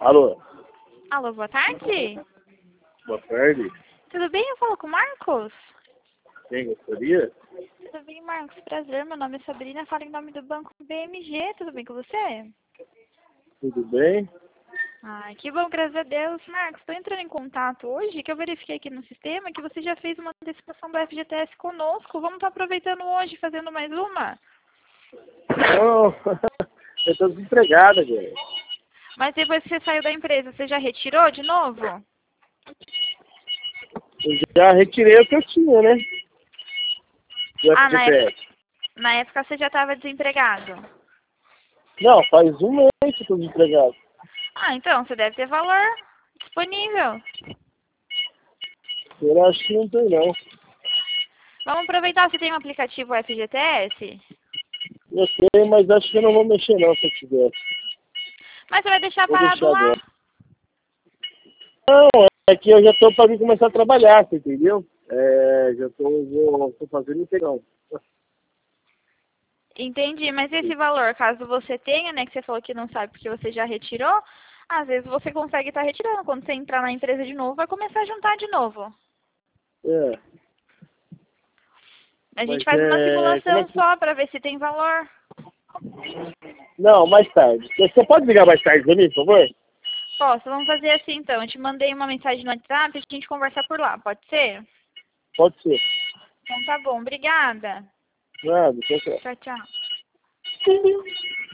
Alô, Alô, boa tarde. boa tarde. Tudo bem? Eu falo com o Marcos? Quem gostaria? Tudo bem, Marcos? Prazer, meu nome é Sabrina, falo em nome do Banco BMG. Tudo bem com você? Tudo bem? Ai, que bom, graças a Deus. Marcos, estou entrando em contato hoje, que eu verifiquei aqui no sistema que você já fez uma antecipação do FGTS conosco. Vamos estar aproveitando hoje, fazendo mais uma? Não, eu estou desempregado, velho. Mas depois que você saiu da empresa, você já retirou de novo? Eu já retirei o que eu tinha, né? Do Ah, FGTS. na época você já estava desempregado. Não, faz um mês que eu estou desempregado. Ah, então você deve ter valor disponível. Eu acho que não tem, não. Vamos aproveitar, você tem um aplicativo FGTS? Eu tenho, mas acho que eu não vou mexer, não, se eu tiver. Mas você vai deixar Vou parado deixar lá? agora. Não, é que eu já estou para começar a trabalhar, você entendeu? Já estou fazendo integral. Entendi, mas esse valor, caso você tenha, né, que você falou que não sabe porque você já retirou, às vezes você consegue estar retirando. Quando você entrar na empresa de novo, vai começar a juntar de novo. É, A gente mas faz uma como é simulação que... só para ver se tem valor. Não, mais tarde. Você pode ligar mais tarde pra mim, por favor? Posso, vamos fazer assim então. Eu te mandei uma mensagem no WhatsApp e a gente conversar por lá, pode ser? Pode ser. Então tá bom, obrigada. Nada, tchau, tchau. Tchau, tchau.